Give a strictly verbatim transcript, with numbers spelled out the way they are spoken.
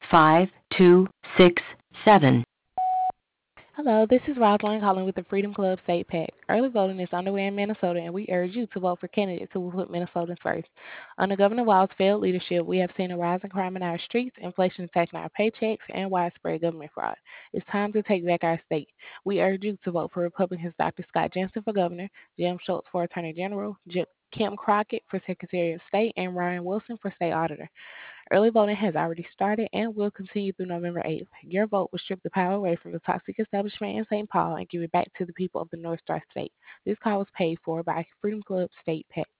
five two six seven. Hello, this is Rosaline calling with the Freedom Club State PAC. Early voting is underway in Minnesota, and we urge you to vote for candidates who will put Minnesotans first. Under Governor Wild's failed leadership, we have seen a rise in crime in our streets, inflation attacking our paychecks, and widespread government fraud. It's time to take back our state. We urge you to vote for Republicans Doctor Scott Jensen for governor, Jim Schultz for attorney general, J- Kim Crockett for Secretary of State, and Ryan Wilson for state auditor. Early voting has already started and will continue through November eighth. Your vote will strip the power away from the toxic establishment in Saint Paul and give it back to the people of the North Star State. This call was paid for by Freedom Club State PAC.